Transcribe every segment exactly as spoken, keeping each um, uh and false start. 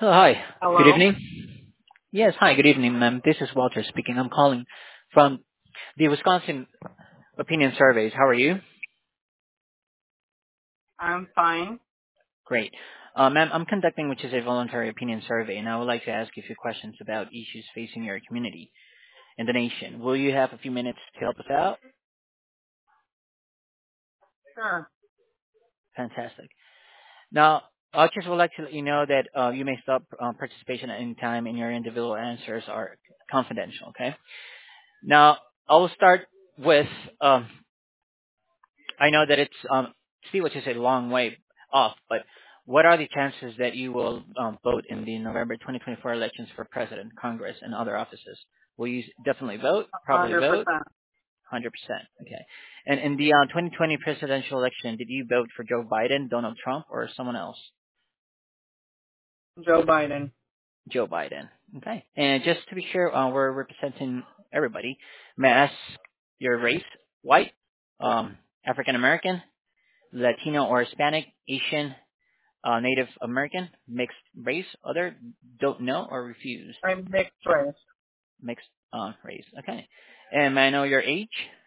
Oh, hi. Good Hello? evening. Yes, hi. Good evening, ma'am. This is Walter speaking. I'm calling from the Wisconsin Opinion Surveys. How are you? I'm fine. Great. Uh, ma'am, I'm conducting which is a voluntary opinion survey, and I would like to ask you a few questions about issues facing your community and the nation. Will you have a few minutes to help us out? Sure. Fantastic. Now, I just would like to let you know that uh, you may stop uh, participation at any time, and your individual answers are confidential. Okay. Now, I will start with um, I know that it's um, still which is a long way off, but what are the chances that you will um, vote in the November twenty twenty-four elections for president, Congress, and other offices? Will you definitely vote? Probably vote? one hundred percent. one hundred percent. Okay. And in the uh, twenty twenty presidential election, did you vote for Joe Biden, Donald Trump, or someone else? Joe Biden. Joe Biden. Okay. And just to be sure, uh, we're representing everybody. May I ask your race? White, um, African American, Latino or Hispanic, Asian, uh, Native American, mixed race, other, don't know or refuse, I'm mixed race. mixed uh, race. Okay. And may I know your age?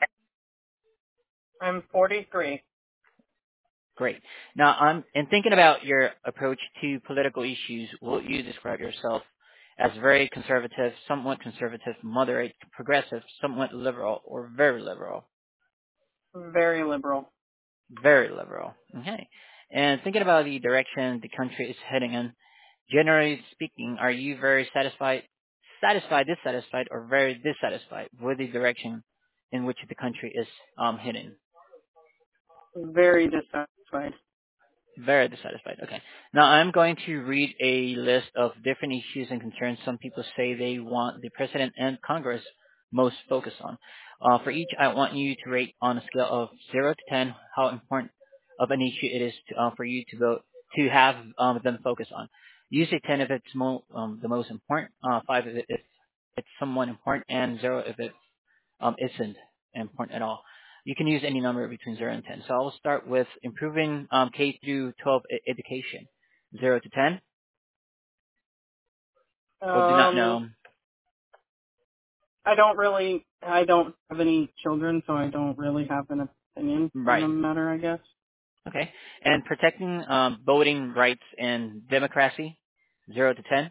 I'm forty-three. Great. Now, I'm in thinking about your approach to political issues, will you describe yourself as very conservative, somewhat conservative, moderate, progressive, somewhat liberal, or very liberal? Very liberal. Very liberal. Okay. And thinking about the direction the country is heading in, generally speaking, are you very satisfied, satisfied, dissatisfied, or very dissatisfied with the direction in which the country is um, heading? Very dissatisfied. Very dissatisfied. Okay. Now I'm going to read a list of different issues and concerns some people say they want the president and Congress most focus on. Uh, for each, I want you to rate on a scale of zero to ten how important of an issue it is to, uh, for you to vote to have um, them focus on. Use a ten if it's mo- um, the most important, uh, five if, it, if it's somewhat important, and zero if it um, isn't important at all. You can use any number between zero and ten. So I will start with improving um, K through twelve e- education. zero to ten, or do not Um, know. I don't really, I don't have any children, so I don't really have an opinion on the Right. matter, I guess. Okay. And protecting um, voting rights and democracy. zero to ten.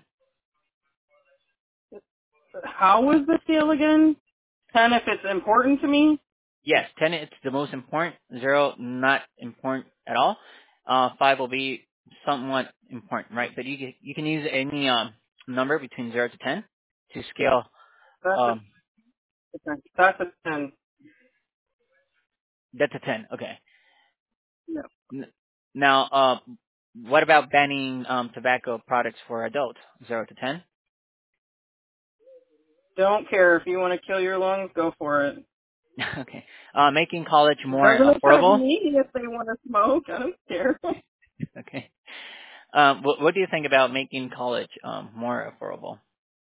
How was the scale again? ten if it's important to me? Yes, ten it's the most important. zero, not important at all. Uh, five will be somewhat important, right? But you can, you can use any um, number between zero to ten to scale. That's Um, a, that's a ten. that's a ten. Okay. No. N- Now, uh, what about banning um, tobacco products for adults? Zero to ten. Don't care. If you want to kill your lungs, go for it. Okay. Uh, making college more Doesn't affect affordable. me if they want to smoke. I don't care. Okay. Um, what, what do you think about making college um, more affordable?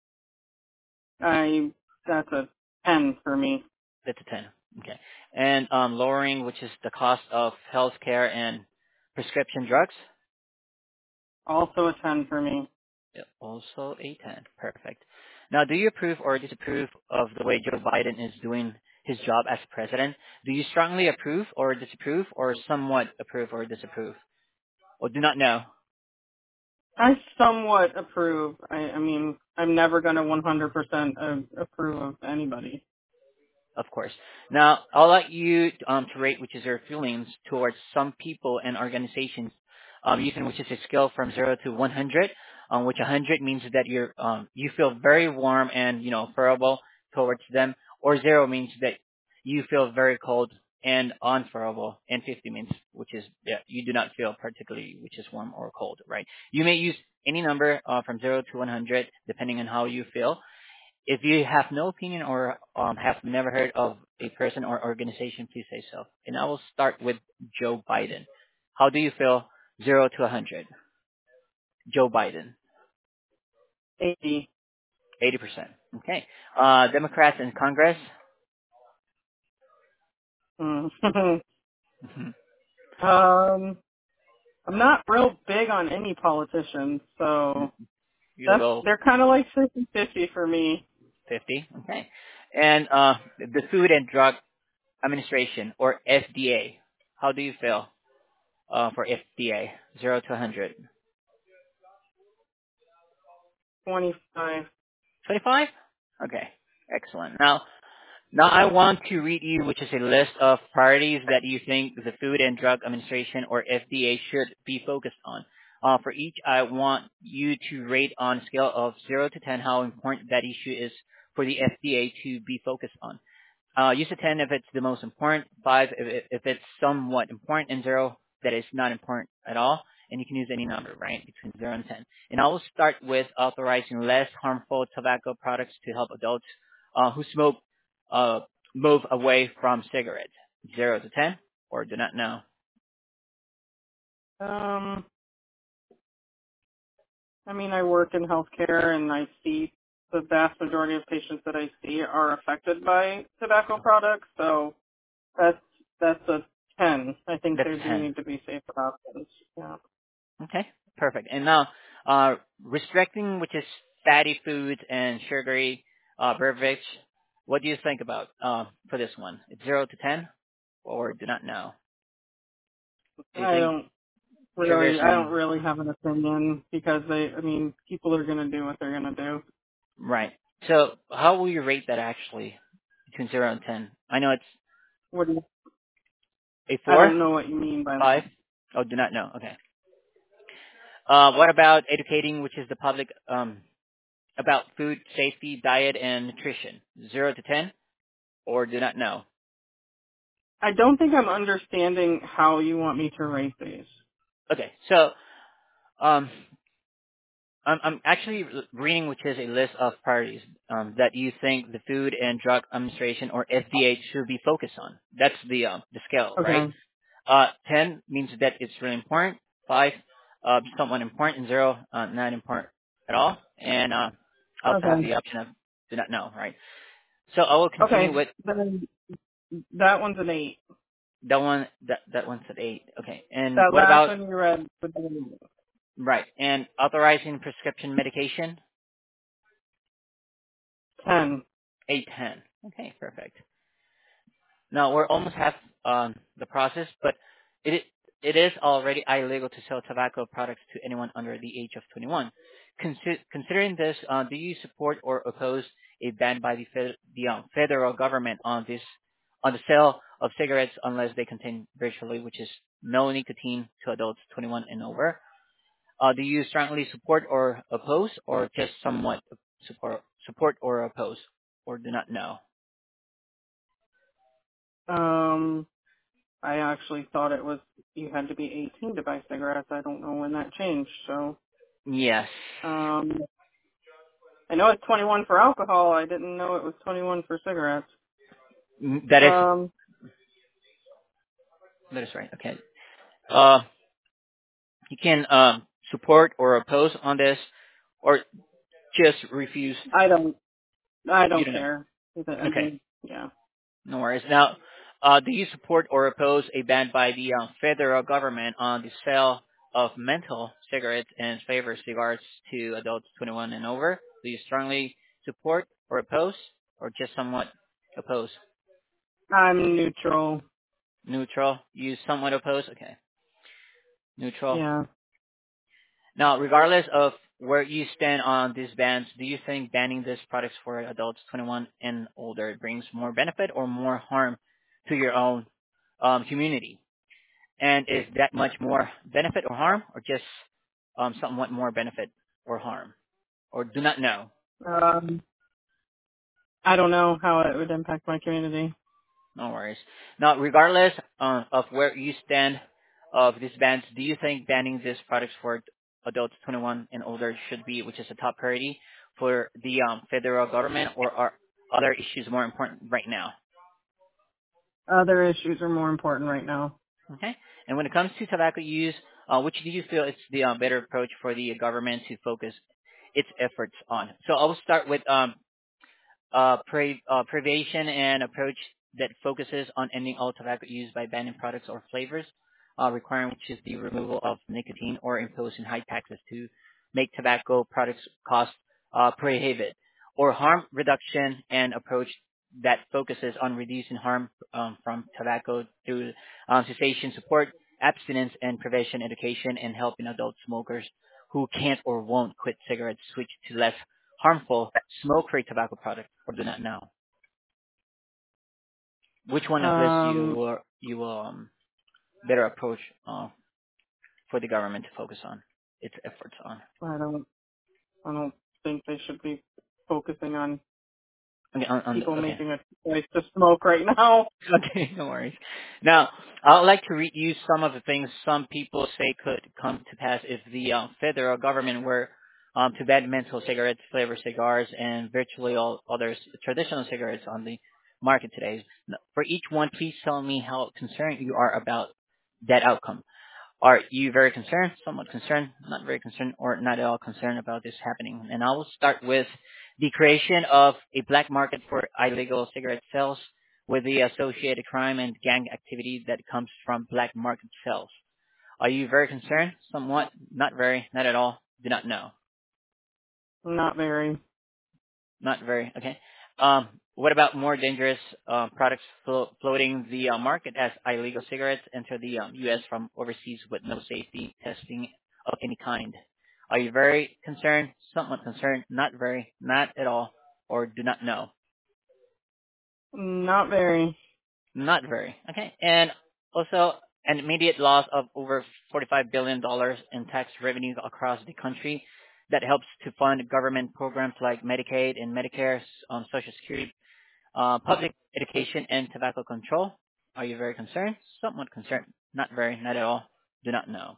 I that's a ten for me. That's a ten. Okay. And um, lowering, which is the cost of healthcare and prescription drugs. Also a ten for me. Yep, also a ten. Perfect. Now, do you approve or disapprove of the way Joe Biden is doing his job as president? Do you strongly approve or disapprove, or somewhat approve or disapprove? Or do not know? I somewhat approve. I, I mean, I'm never gonna one hundred percent approve of anybody. Of course. Now, I'll let you um, to rate which is your feelings towards some people and organizations um, using which is a scale from zero to one hundred, um, which one hundred means that you're um, you feel very warm and you know furable towards them, or zero means that you feel very cold and unfurable, and fifty means which is yeah you do not feel particularly which is warm or cold, right? You may use any number uh, from zero to one hundred depending on how you feel. If you have no opinion or um, have never heard of a person or organization, please say so. And I will start with Joe Biden. How do you feel? Zero to one hundred. Joe Biden, eighty. eighty percent. Okay. Uh, Democrats in Congress. Mm. Mhm. um, I'm not real big on any politicians, so You'll That's go they're kind of like fifty fifty for me. fifty. Okay. And uh, the Food and Drug Administration, or F D A, how do you feel uh, for F D A? zero to one hundred. twenty-five. twenty-five? Okay. Excellent. Now, Now I want to read you, which is a list of priorities that you think the Food and Drug Administration, or F D A, should be focused on. Uh, for each, I want you to rate on a scale of zero to ten how important that issue is for the F D A to be focused on. Uh, use a ten if it's the most important, five if, if it's somewhat important, and zero that is not important at all. And you can use any number, right, between zero and ten. And I will start with authorizing less harmful tobacco products to help adults uh, who smoke uh, move away from cigarettes. zero to ten, or do not know. Um, I mean, I work in healthcare, and I see the vast majority of patients that I see are affected by tobacco products. So that's that's a ten. I think That's there do ten. need to be safer options. Yeah. Okay, perfect. And now, uh, restricting, which is fatty foods and sugary uh, beverage. What do you think about uh, for this one? It's zero to ten, or do not know? Do you I think don't sugars really, I don't and really have an opinion because they, I mean, people are gonna do what they're gonna do. right? So how will you rate that actually between zero and ten? I know it's What do you? a I four, don't know what you mean by five. that. Oh, do not know. Okay. Uh, what about educating, which is the public um, about food safety, diet, and nutrition? Zero to ten, or do not know? I don't think I'm understanding how you want me to rate these. Okay, so um, I'm, I'm actually r- reading, which is a list of priorities um, that you think the Food and Drug Administration, or F D A, should be focused on. That's the um, the scale, right? Okay. Uh, ten means that it's really important. Five, uh, somewhat important. And zero, uh, not important at all. And uh, I also have Okay. the option of do not know, right? So I will continue Okay. with Then that one's an eight. that one. That that one's at eight. Okay. And That what last about one you read would be an eight. right? And authorizing prescription medication. ten. Eight ten. Okay, perfect. Now we're almost half um, the process, but it it is already illegal to sell tobacco products to anyone under the age of twenty-one. Consi- considering this, uh, do you support or oppose a ban by the, fed- the um, federal government on this on the sale of cigarettes unless they contain virtually, which is no nicotine, to adults twenty-one and over? Uh, do you strongly support or oppose, or just somewhat support support or oppose, or do not know? Um, I actually thought it was you had to be eighteen to buy cigarettes. I don't know when that changed. So, Yes. um, I know it's twenty-one for alcohol. I didn't know it was twenty-one for cigarettes. Mm, That is Um, that is right. Okay. Uh, you can um, support or oppose on this, or just refuse. I don't, I You don't don't know. care. I Okay. mean, yeah. No worries. Now, uh, do you support or oppose a ban by the uh, federal government on the sale of menthol cigarettes and flavored cigars to adults twenty-one and over? Do you strongly support or oppose, or just somewhat oppose? I'm neutral. Neutral. You somewhat oppose. Okay. Neutral. Yeah. Now, regardless of where you stand on these bans, do you think banning these products for adults twenty-one and older brings more benefit or more harm to your own um, community? And is that much more benefit or harm, or just um, somewhat more benefit or harm, or do not know? Um, I don't know how it would impact my community. No worries. Now, regardless uh, of where you stand of these bans, do you think banning these products for adults twenty-one and older should be, which is a top priority for the um, federal government, or are other issues more important right now? Other issues are more important right now. Okay. And when it comes to tobacco use, uh, which do you feel is the uh, better approach for the government to focus its efforts on? So I will start with um, uh, pre- uh, prevention and approach that focuses on ending all tobacco use by banning products or flavors, uh, requiring which is the removal of nicotine or imposing high taxes to make tobacco products cost uh, prohibitive, or harm reduction and approach that focuses on reducing harm um, from tobacco through um, cessation support, abstinence and prevention education, and helping adult smokers who can't or won't quit cigarettes switch to less harmful smoke-free tobacco products or do not know. Which one of this you Um, will you will um, better approach uh, for the government to focus on its efforts on? I don't, I don't think they should be focusing on Okay, on, on the, people okay. making a choice to smoke right now. Okay, no worries. Now, I'd like to read you some of the things some people say could come to pass if the uh, federal government were um, to ban menthol cigarettes, flavored cigars, and virtually all other s- traditional cigarettes on the market today. Now, for each one, please tell me how concerned you are about that outcome. Are you very concerned, somewhat concerned, not very concerned, or not at all concerned about this happening? And I will start with the creation of a black market for illegal cigarette sales with the associated crime and gang activity that comes from black market sales. Are you very concerned? Somewhat, not very, not at all, do not know. Not very. Not very. Okay. Um, what about more dangerous uh, products flo- floating the uh, market as illegal cigarettes enter the um, U S from overseas with no safety testing of any kind? Are you very concerned? Somewhat concerned? Not very? Not at all? Or do not know? Not very. Not very. Okay. And also an immediate loss of over forty-five billion dollars in tax revenue across the country that helps to fund government programs like Medicaid and Medicare, um, Social Security, Uh, public education and tobacco control. Are you very concerned? Somewhat concerned. Not very, not at all. Do not know.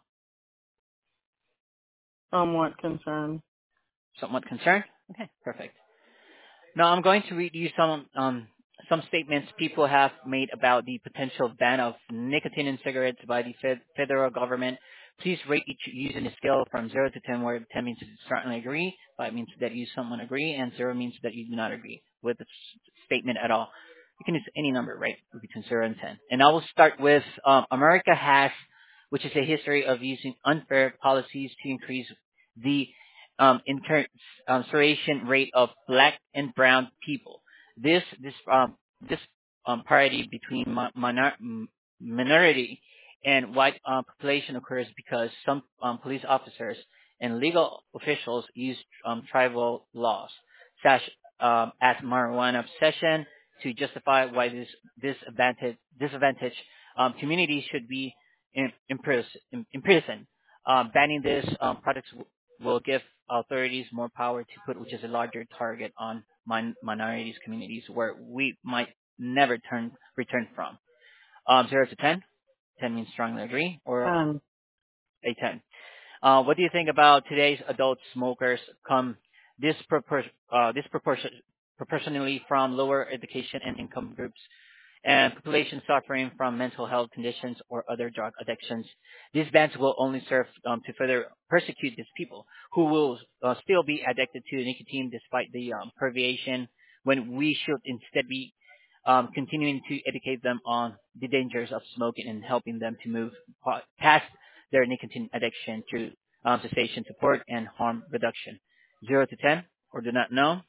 Somewhat concerned. Somewhat concerned? Okay, perfect. Now I'm going to read you some um, some statements people have made about the potential ban of nicotine in cigarettes by the fed- federal government. Please rate each using a scale from zero to ten, where ten means that you certainly agree, five means that you somewhat agree, and zero means that you do not agree with the s- statement at all. You can use any number, right, between zero and ten. And I will start with um, America has, which is a history of using unfair policies to increase the um, incarceration rate of black and brown people. This this um, this um, parity between mi- minor, m- minority and white uh, population occurs because some um, police officers and legal officials use um, tribal laws, such um, as marijuana possession, to justify why this disadvantage disadvantaged um, communities should be in, impris- in, imprisoned. Um, banning these um, products will give authorities more power to put, which is a larger target on min- minorities communities where we might never turn return from. Um, zero to ten. ten means strongly agree, or Um, a ten. Uh, what do you think about today's adult smokers come dispropor- uh, disproportion- proportionally from lower education and income groups and population suffering from mental health conditions or other drug addictions? These bans will only serve um, to further persecute these people who will uh, still be addicted to nicotine despite the um, prohibition, when we should instead be um, continuing to educate them on the dangers of smoking and helping them to move pa- past their nicotine addiction through um, cessation support and harm reduction. Zero to ten, or do not know.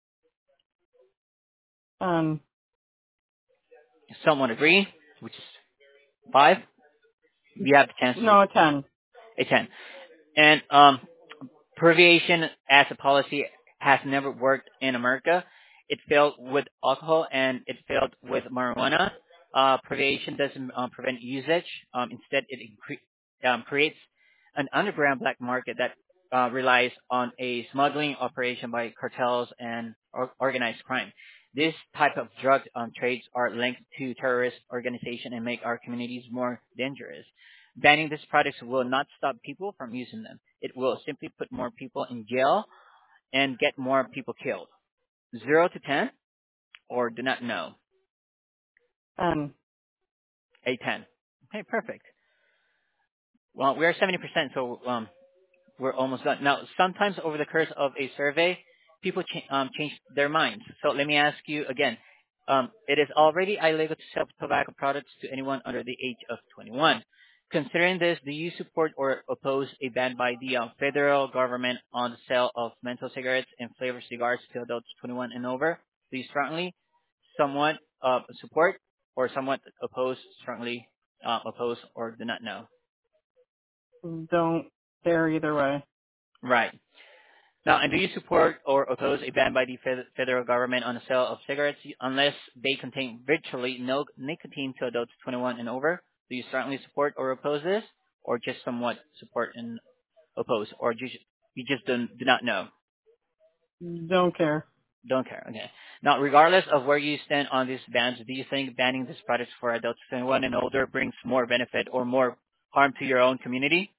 um, Someone agree, which is five. We have the chance to no, a ten. a ten. And um, prohibition as a policy has never worked in America. It failed with alcohol and it failed with marijuana. Uh, prohibition doesn't um, prevent usage. Um, instead, it incre- um, creates an underground black market that uh, relies on a smuggling operation by cartels and or- organized crime. This type of drug um, trades are linked to terrorist organization and make our communities more dangerous. Banning these products will not stop people from using them. It will simply put more people in jail and get more people killed. Zero to ten, or do not know. Ten. A ten. Okay, perfect. Well, we are seventy percent, so um, we're almost done. Now, sometimes over the course of a survey, people cha- um, change their minds. So let me ask you again. Um, it is already illegal to sell tobacco products to anyone under the age of twenty-one. Considering this, do you support or oppose a ban by the uh, federal government on the sale of menthol cigarettes and flavored cigars to adults twenty-one and over? Do you strongly, somewhat uh, support, or somewhat oppose, strongly uh, oppose, or do not know? Don't care either way. Right. Now, and do you support or oppose a ban by the fed- federal government on the sale of cigarettes unless they contain virtually no nicotine to adults twenty-one and over? Do you strongly support or oppose this, or just somewhat support and oppose, or you just, you just don't, do not know? Don't care. Don't care. Okay. Now, regardless of where you stand on these bans, do you think banning these products for adults twenty-one and older brings more benefit or more harm to your own community?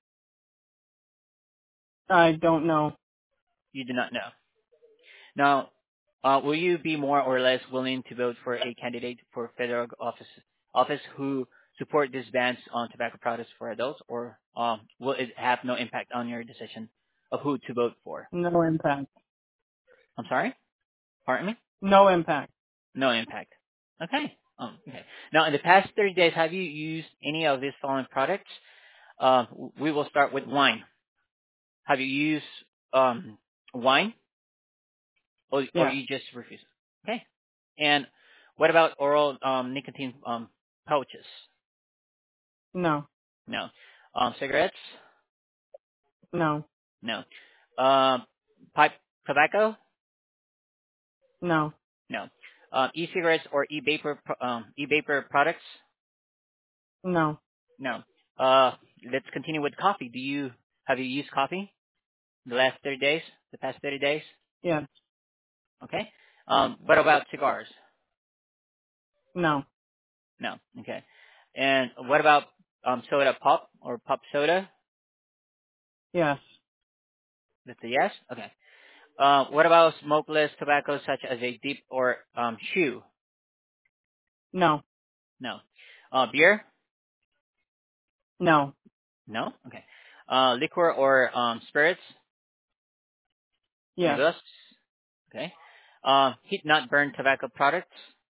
I don't know. You do not know. Now, uh, will you be more or less willing to vote for a candidate for federal office office who support these bans on tobacco products for adults, or um, will it have no impact on your decision of who to vote for? No impact. I'm sorry? Pardon me? No impact. No impact. Okay. Um, okay. Now, in the past thirty days, have you used any of these following products? Uh, we will start with wine. Have you used um, wine? Or, or Yes. you just refuse? Okay. And what about oral um, nicotine um, pouches? No. No. Um, cigarettes? No. No. Um, pipe tobacco? No. No. Um, e-cigarettes or e-vapor pro- um, e-vapor products? No. No. Uh, let's continue with coffee. Do you have you used coffee the last thirty days? The past thirty days? Yes. Okay. Um, what about cigars? No. No. Okay. And what about um, soda pop or pop soda? Yes. That's a yes. Okay. Uh, what about smokeless tobacco such as a dip or um, chew? No. No. Uh, beer? No. No. Okay. Uh, liquor or um, spirits? Any of Yes. those? Okay. Uh, heat not burn tobacco products?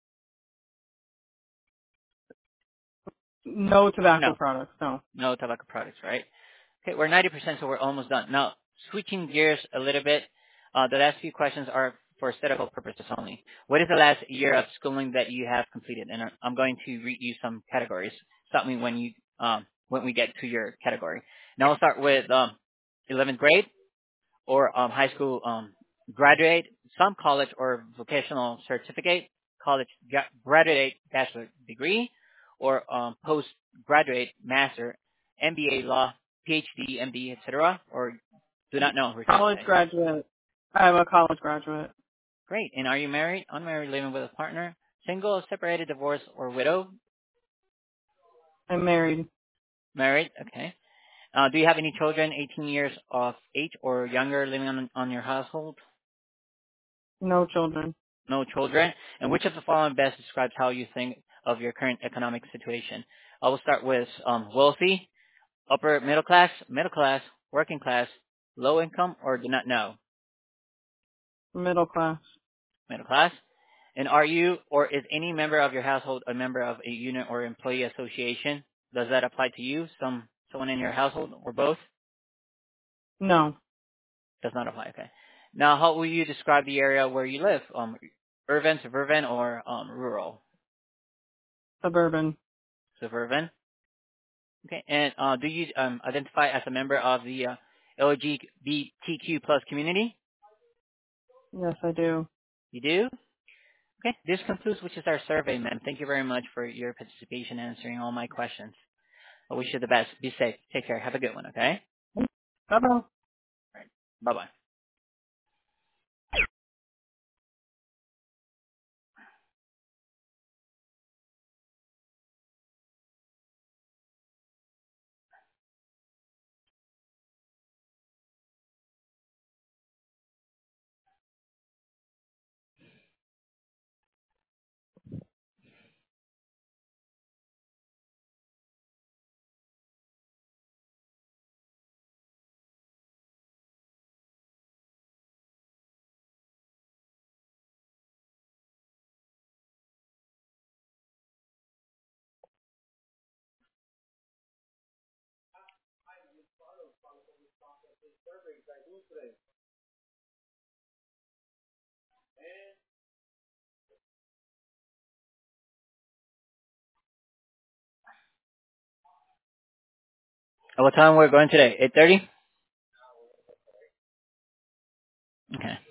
No tobacco No. products. No. No tobacco products, right? Okay, we're ninety percent, so we're almost done. Now, switching gears a little bit, uh, the last few questions are for aesthetical purposes only. What is the last year of schooling that you have completed? And I- I'm going to read you some categories. Stop me when you um, when we get to your category. Now we'll start with um, eleventh grade or um, high school um, graduate, some college or vocational certificate, college gra- graduate bachelor degree, or um, postgraduate master, M B A law, PhD, M D, et cetera, or do not know, refuse to College say. graduate. I'm a college graduate. Great. And are you married, unmarried, living with a partner, single, separated, divorced, or widow? I'm married. Married. Okay. Uh, do you have any children, eighteen years of age or younger, living on on your household? No children. No children. And which of the following best describes how you think of your current economic situation? I will start with um, wealthy, upper middle class, middle class, working class, low income, or do not know. Middle class. Middle class. And are you or is any member of your household a member of a unit or employee association? Does that apply to you, some someone in your household, or both? No. Does not apply. Okay. Now, how will you describe the area where you live? Um, urban, suburban, or um, rural? Suburban. Suburban. Okay. And uh, do you um, identify as a member of the uh, L G B T Q plus community? Yes, I do. You do? Okay. This concludes, which is our survey, ma'am. Thank you very much for your participation and answering all my questions. I wish you the best. Be safe. Take care. Have a good one, okay? Bye bye. All right. Bye-bye. At what time we're going today? eight thirty? Okay.